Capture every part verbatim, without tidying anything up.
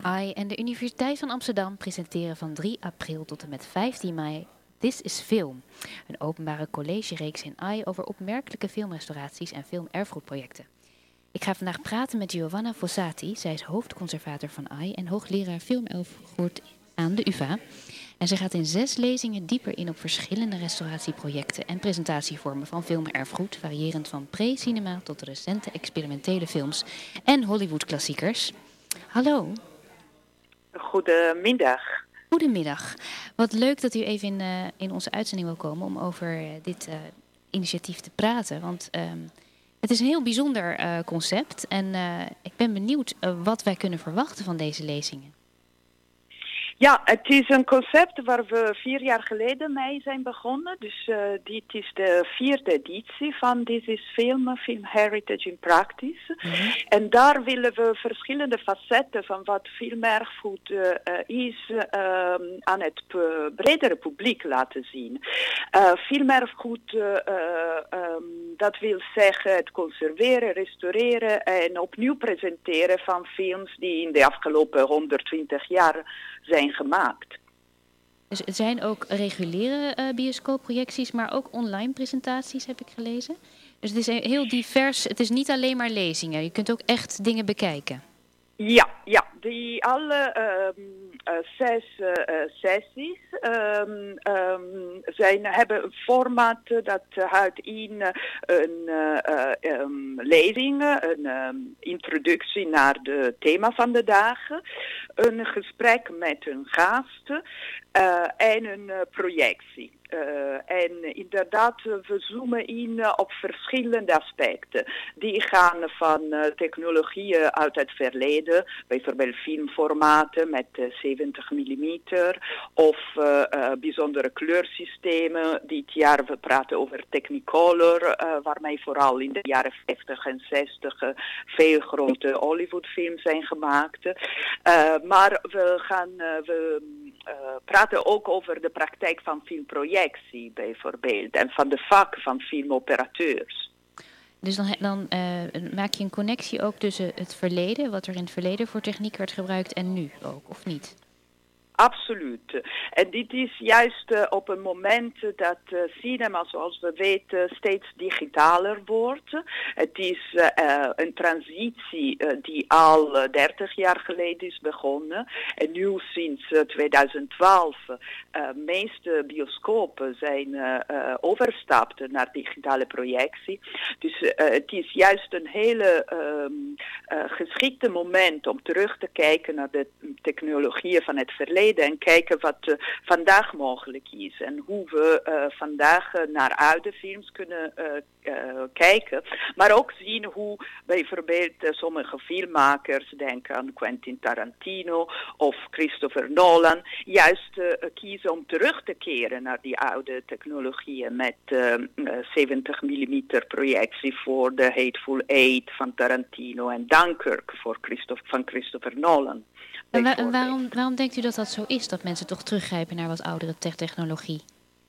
I en de Universiteit van Amsterdam presenteren van drie april tot en met vijftien mei This is Film, een openbare collegereeks in I over opmerkelijke filmrestauraties en filmerfgoedprojecten. Ik ga vandaag praten met Giovanna Fossati. Zij is hoofdconservator van I en hoogleraar filmerfgoed aan de U vA. En zij gaat in zes lezingen dieper in op verschillende restauratieprojecten en presentatievormen van filmerfgoed, variërend van pre-cinema tot recente experimentele films en Hollywood-klassiekers. Hallo. Goedemiddag. Goedemiddag. Wat leuk dat u even in, uh, in onze uitzending wil komen om over uh, dit uh, initiatief te praten. Want um, het is een heel bijzonder uh, concept en uh, ik ben benieuwd uh, wat wij kunnen verwachten van deze lezingen. Ja, het is een concept waar we vier jaar geleden mee zijn begonnen. Dus uh, dit is de vierde editie van This is Film, Film Heritage in Practice. Mm-hmm. En daar willen we verschillende facetten van wat filmerfgoed uh, is uh, aan het uh, bredere publiek laten zien. Uh, filmerfgoed, uh, um, dat wil zeggen het conserveren, restaureren en opnieuw presenteren van films die in de afgelopen honderdtwintig jaar zijn gemaakt. Dus het zijn ook reguliere uh, bioscoopprojecties, maar ook online presentaties, heb ik gelezen. Dus het is heel divers. Het is niet alleen maar lezingen. Je kunt ook echt dingen bekijken. Ja, ja. Die alle um, uh, zes uh, sessies um, um, zijn, hebben een format dat houdt in een uh, um, lezing, een um, introductie naar het thema van de dagen, een gesprek met een gast uh, en een uh, projectie. Uh, en inderdaad, we zoomen in op verschillende aspecten. Die gaan van uh, technologieën uit het verleden, bijvoorbeeld filmformaten met uh, zeventig millimeter of uh, uh, bijzondere kleursystemen. Dit jaar we praten over Technicolor, uh, waarmee vooral in de jaren vijftig en zestig uh, veel grote Hollywoodfilms zijn gemaakt. Uh, maar we gaan uh, we Uh, praten ook over de praktijk van filmprojectie bijvoorbeeld en van de vak van filmoperateurs. Dus dan, dan uh, maak je een connectie ook tussen het verleden, wat er in het verleden voor techniek werd gebruikt en nu ook, of niet? Absoluut. En dit is juist uh, op een moment dat uh, cinema, zoals we weten, steeds digitaler wordt. Het is uh, uh, een transitie uh, die al uh, dertig jaar geleden is begonnen. En nu sinds uh, twintig twaalf uh, meeste bioscopen zijn uh, uh, overgestapt naar digitale projectie. Dus uh, het is juist een hele um, uh, geschikte moment om terug te kijken naar de technologieën van het verleden. En kijken wat uh, vandaag mogelijk is. En hoe we uh, vandaag uh, naar oude films kunnen uh, uh, kijken. Maar ook zien hoe bijvoorbeeld uh, sommige filmmakers, denken aan Quentin Tarantino of Christopher Nolan, juist uh, kiezen om terug te keren naar die oude technologieën met uh, uh, zeventig millimeter projectie voor The Hateful Eight van Tarantino en Dunkirk voor Christopher, van Christopher Nolan. En, wa- en waarom, waarom denkt u dat dat zo is, dat mensen toch teruggrijpen naar wat oudere te- technologie?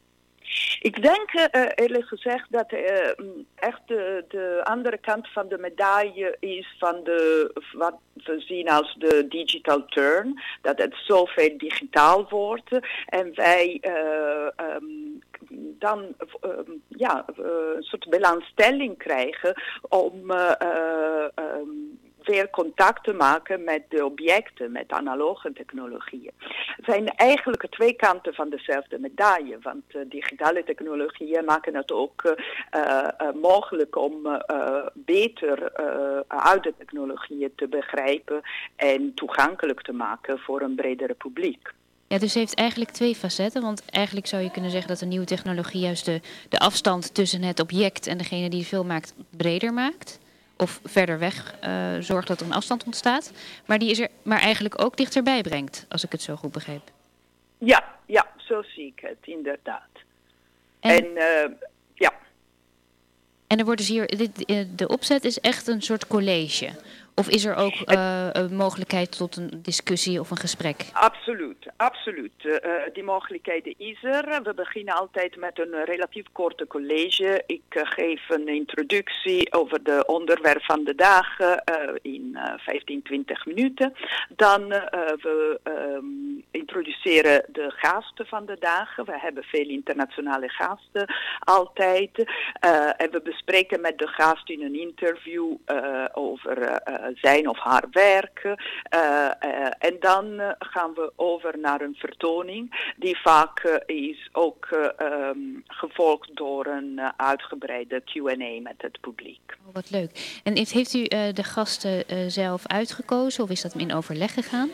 Ik denk uh, eerlijk gezegd dat uh, echt de, de andere kant van de medaille is van de, wat we zien als de digital turn. Dat het zoveel digitaal wordt en wij uh, um, dan uh, ja, uh, een soort belangstelling krijgen om Uh, uh, um, weer contact te maken met de objecten, met analoge technologieën. Het zijn eigenlijk twee kanten van dezelfde medaille, want uh, digitale technologieën maken het ook uh, uh, mogelijk om uh, beter uh, oude technologieën te begrijpen en toegankelijk te maken voor een bredere publiek. Ja, dus het heeft eigenlijk twee facetten, want eigenlijk zou je kunnen zeggen dat een nieuwe technologie juist de, de afstand tussen het object en degene die de film maakt breder maakt. Of verder weg uh, zorgt dat er een afstand ontstaat. Maar die is er maar eigenlijk ook dichterbij brengt, als ik het zo goed begreep. Ja, ja, zo zie ik het, inderdaad. En, en uh, ja. En er wordt dus hier, dit, de opzet is echt een soort college. Of is er ook uh, een mogelijkheid tot een discussie of een gesprek? Absoluut, absoluut. Uh, die mogelijkheid is er. We beginnen altijd met een uh, relatief korte college. Ik uh, geef een introductie over de onderwerp van de dag uh, in uh, vijftien, twintig minuten. Dan uh, we um, introduceren de gasten van de dag. We hebben veel internationale gasten altijd. Uh, en we bespreken met de gast in een interview uh, over uh, zijn of haar werk. Uh, uh, en dan uh, gaan we over naar een vertoning die vaak uh, is ook uh, um, gevolgd door een uh, uitgebreide Q en A met het publiek. Oh, wat leuk. En heeft u uh, de gasten uh, zelf uitgekozen of is dat in overleg gegaan?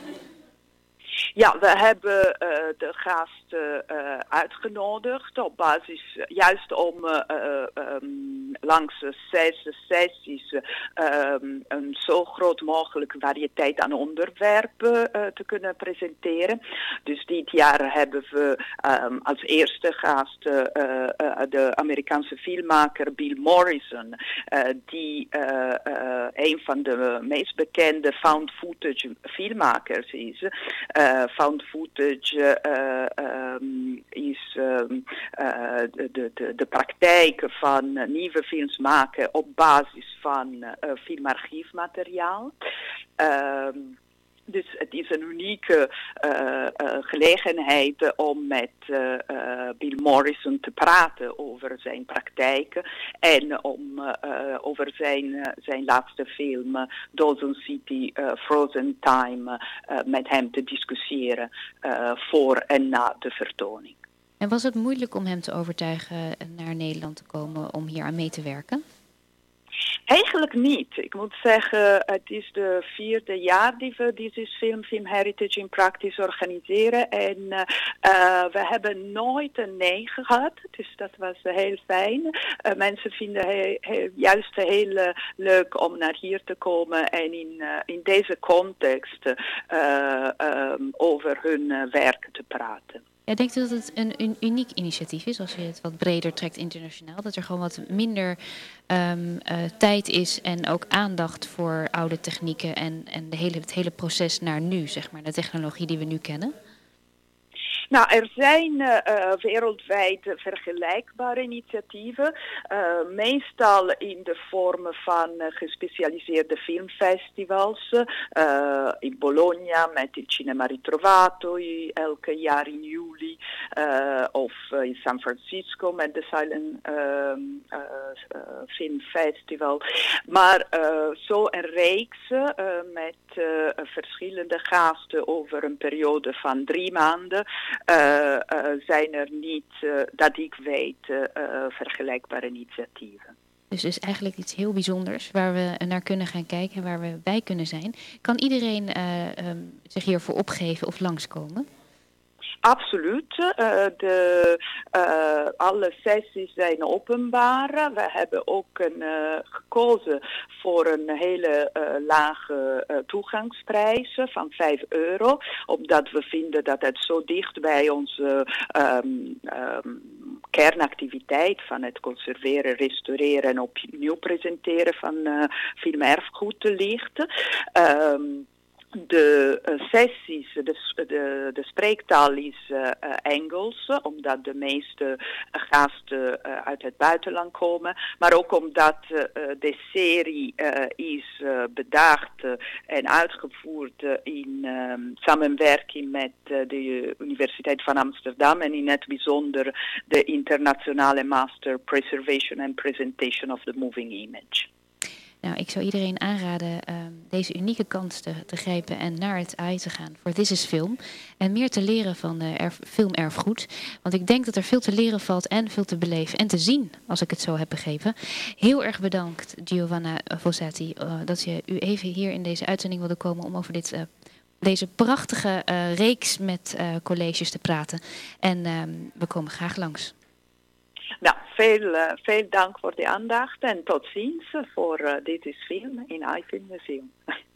Ja, we hebben uh, de gasten uh, uitgenodigd op basis, uh, juist om uh, um, langs zes sessies uh, um, een zo groot mogelijke variëteit aan onderwerpen uh, te kunnen presenteren. Dus dit jaar hebben we um, als eerste gast uh, uh, de Amerikaanse filmmaker Bill Morrison, uh, die uh, uh, een van de meest bekende found footage filmmakers is. Uh, found footage uh, um, is um, uh, de, de, de praktijk van uh, nieuwe films maken op basis van uh, filmarchiefmateriaal. Uh, Dus het is een unieke uh, uh, gelegenheid om met uh, uh, Bill Morrison te praten over zijn praktijken en om uh, uh, over zijn, uh, zijn laatste film uh, Dawson City uh, Frozen Time uh, met hem te discussiëren uh, voor en na de vertoning. En was het moeilijk om hem te overtuigen naar Nederland te komen om hier aan mee te werken? Eigenlijk niet. Ik moet zeggen, het is de vierde jaar die we deze film, Film Heritage in Practice organiseren. En uh, uh, we hebben nooit een nee gehad, dus dat was uh, heel fijn. Uh, mensen vinden heel, heel, juist heel uh, leuk om naar hier te komen en in, uh, in deze context uh, um, over hun uh, werk te praten. Ja, denkt u dat het een, een uniek initiatief is als je het wat breder trekt internationaal? Dat er gewoon wat minder um, uh, tijd is en ook aandacht voor oude technieken en, en de hele, het hele proces naar nu, zeg maar, de technologie die we nu kennen? Nou, er zijn uh, wereldwijd vergelijkbare initiatieven, uh, meestal in de vorm van uh, gespecialiseerde filmfestivals. Uh, in Bologna met il Cinema Ritrovato, elke jaar in juli, uh, of uh, in San Francisco met de Silent uh, uh, uh, Film Festival. Maar uh, zo een reeks uh, met uh, verschillende gasten over een periode van drie maanden. Uh, uh, zijn er niet, uh, dat ik weet, uh, uh, vergelijkbare initiatieven. Dus is eigenlijk iets heel bijzonders waar we naar kunnen gaan kijken en waar we bij kunnen zijn. Kan iedereen uh, um, zich hiervoor opgeven of langskomen? Absoluut. Uh, de, uh, alle sessies zijn openbaar. We hebben ook een, uh, gekozen voor een hele uh, lage uh, toegangsprijs van vijf euro. Omdat we vinden dat het zo dicht bij onze um, um, kernactiviteit van het conserveren, restaureren en opnieuw presenteren van uh, filmerfgoed ligt. Um, De uh, sessies, de, de, de spreektaal is uh, uh, Engels, omdat de meeste uh, gasten uh, uit het buitenland komen. Maar ook omdat uh, de serie uh, is uh, bedacht uh, en uitgevoerd uh, in uh, samenwerking met uh, de Universiteit van Amsterdam en in het bijzonder de internationale Master Preservation and Presentation of the Moving Image. Nou, ik zou iedereen aanraden uh, deze unieke kans te, te grijpen en naar het A I te gaan voor This is Film. En meer te leren van uh, erf, filmerfgoed. Want ik denk dat er veel te leren valt en veel te beleven en te zien, als ik het zo heb begrepen. Heel erg bedankt, Giovanna Fossati, uh, dat je u even hier in deze uitzending wilde komen om over dit, uh, deze prachtige uh, reeks met uh, colleges te praten. En uh, we komen graag langs. Nou, veel, uh, veel dank voor de aandacht en tot ziens voor uh, Dit is Film in iFilm Museum.